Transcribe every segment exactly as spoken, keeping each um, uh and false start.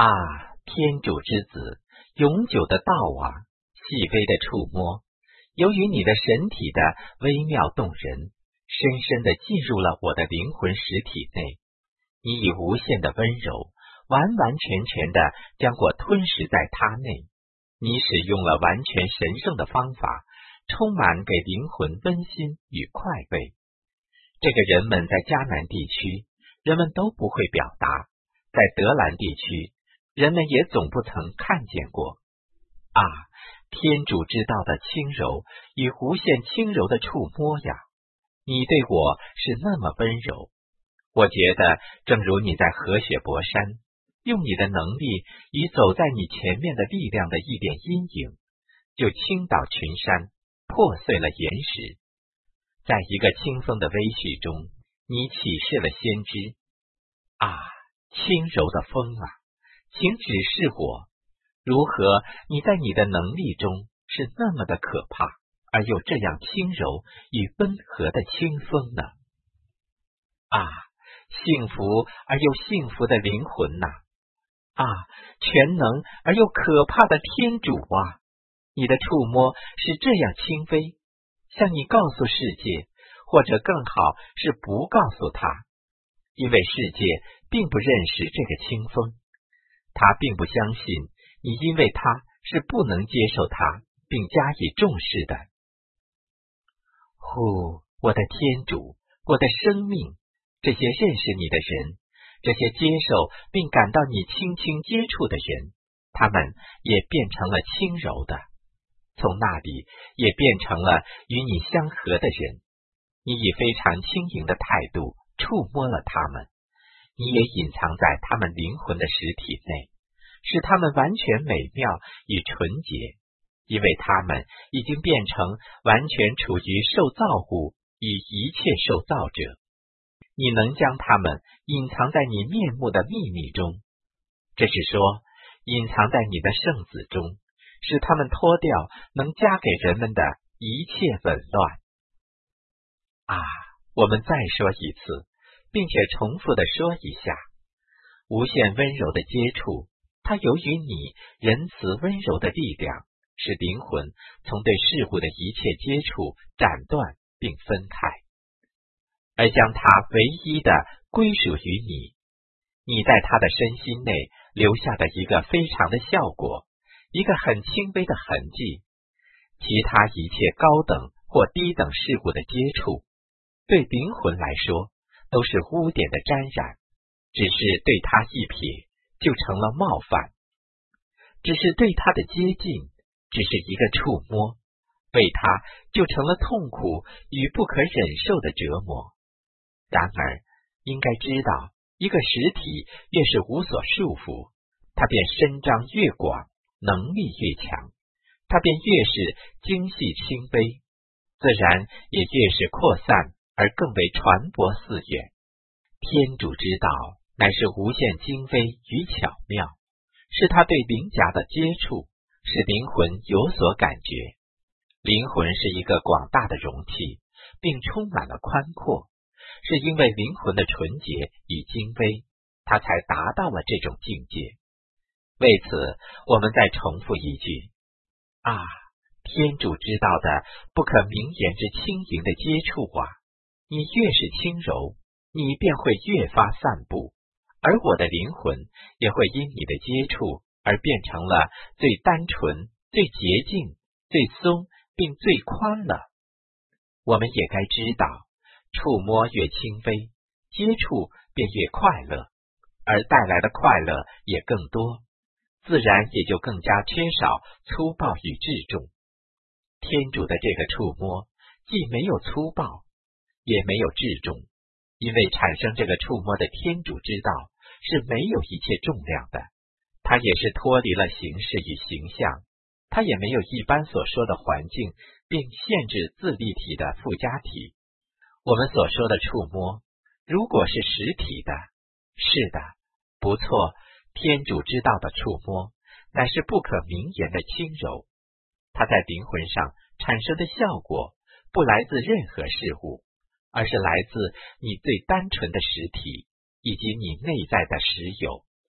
啊，天主之子，永久的道啊，细微的触摸，由于你的神体的微妙动人，深深地进入了我的灵魂实体内。你以无限的温柔，完完全全地将我吞噬在它内。你使用了完全神圣的方法，充满给灵魂温馨与快慰。这个人们在迦南地区，人们都不会表达；在德兰地区，人们也总不曾看见过。啊，天主之道的轻柔与无限轻柔的触摸呀！你对我是那么温柔，我觉得正如你在和雪博山，用你的能力与走在你前面的力量的一点阴影，就倾倒群山，破碎了岩石。在一个清风的微絮中，你启示了先知。啊，轻柔的风啊，请指示我，如何你在你的能力中是那么的可怕，而又这样轻柔与温和的清风呢？啊，幸福而又幸福的灵魂呐！啊，全能而又可怕的天主啊！你的触摸是这样轻微，像你告诉世界，或者更好是不告诉他，因为世界并不认识这个清风，他并不相信你，因为他是不能接受它并加以重视的。呼，我的天主，我的生命，这些认识你的人，这些接受并感到你轻轻接触的人，他们也变成了轻柔的，从那里也变成了与你相合的人。你以非常轻盈的态度触摸了他们，你也隐藏在他们灵魂的实体内，使他们完全美妙与纯洁，因为他们已经变成完全处于受造物与一切受造者。你能将他们隐藏在你面目的秘密中，这是说隐藏在你的圣子中，使他们脱掉能加给人们的一切紊乱。啊，我们再说一次，并且重复地说一下，无限温柔的接触，它由于你仁慈温柔的力量，使灵魂从对事物的一切接触斩断并分开，而将它唯一的归属于你。你在他的身心内留下的一个非常的效果，一个很轻微的痕迹。其他一切高等或低等事物的接触，对灵魂来说都是污点的沾染，只是对他一瞥就成了冒犯，只是对他的接近只是一个触摸，为他就成了痛苦与不可忍受的折磨。然而应该知道，一个实体越是无所束缚，它便伸张越广，能力越强，它便越是精细轻微，自然也越是扩散而更为传播四远。天主之道乃是无限精微与巧妙，是他对灵甲的接触，使灵魂有所感觉。灵魂是一个广大的容器，并充满了宽阔，是因为灵魂的纯洁与精微，它才达到了这种境界。为此，我们再重复一句：啊，天主之道的不可名言之轻盈的接触啊！你越是轻柔，你便会越发散布，而我的灵魂也会因你的接触而变成了最单纯、最洁净、最松并最宽了。我们也该知道，触摸越轻微，接触便越快乐，而带来的快乐也更多，自然也就更加缺少粗暴与至重。天主的这个触摸既没有粗暴，也没有至重，因为产生这个触摸的天主之道是没有一切重量的，它也是脱离了形式与形象，它也没有一般所说的环境并限制自立体的附加体。我们所说的触摸，如果是实体的，是的，不错，天主之道的触摸乃是不可名言的轻柔，它在灵魂上产生的效果不来自任何事物，而是来自你最单纯的实体以及你内在的实有，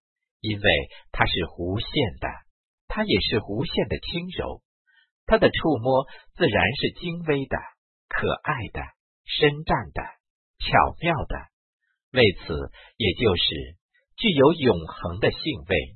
因为它是无限的，它也是无限的轻柔。它的触摸自然是精微的、可爱的、深湛的、巧妙的，为此也就是具有永恒的性味。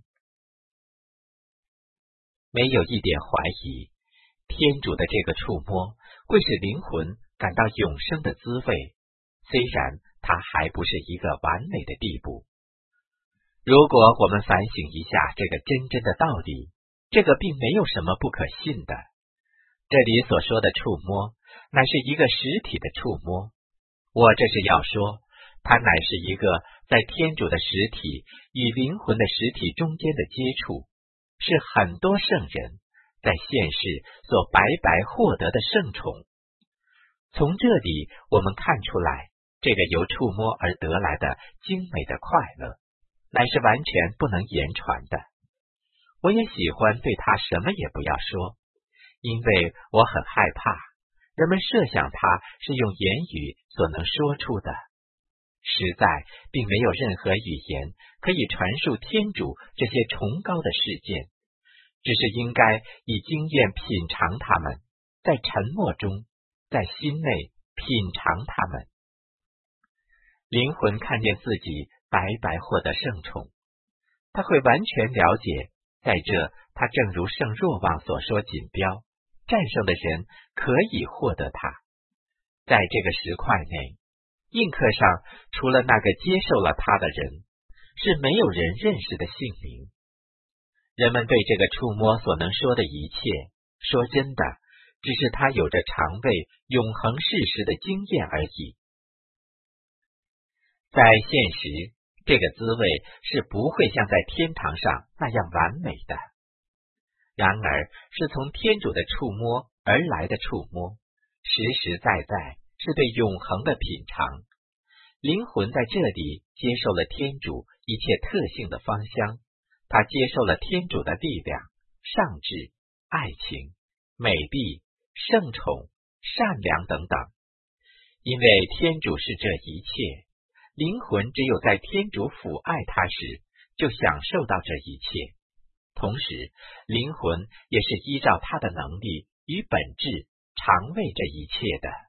没有一点怀疑，天主的这个触摸会使灵魂感到永生的滋味，虽然它还不是一个完美的地步。如果我们反省一下这个真正的道理，这个并没有什么不可信的。这里所说的触摸，乃是一个实体的触摸。我这是要说，它乃是一个在天主的实体与灵魂的实体中间的接触，是很多圣人在现世所白白获得的圣宠。从这里我们看出来，这个由触摸而得来的精美的快乐，乃是完全不能言传的。我也喜欢对他什么也不要说，因为我很害怕人们设想它是用言语所能说出的。实在并没有任何语言可以传述天主这些崇高的事件，只是应该以经验品尝它们，在沉默中，在心内品尝它们。灵魂看见自己白白获得圣宠，他会完全了解，在这他正如圣若望所说锦标，战胜的人可以获得它。在这个石块内，印刻上除了那个接受了它的人，是没有人认识的姓名。人们对这个触摸所能说的一切，说真的，只是他有着常为永恒事实的经验而已。在现实，这个滋味是不会像在天堂上那样完美的。然而，是从天主的触摸而来的触摸，实实在在是对永恒的品尝。灵魂在这里接受了天主一切特性的芳香，他接受了天主的力量、上智、爱情、美丽、圣宠、善良等等。因为天主是这一切，灵魂只有在天主抚爱他时，就享受到这一切。同时，灵魂也是依照他的能力与本质，常为这一切的。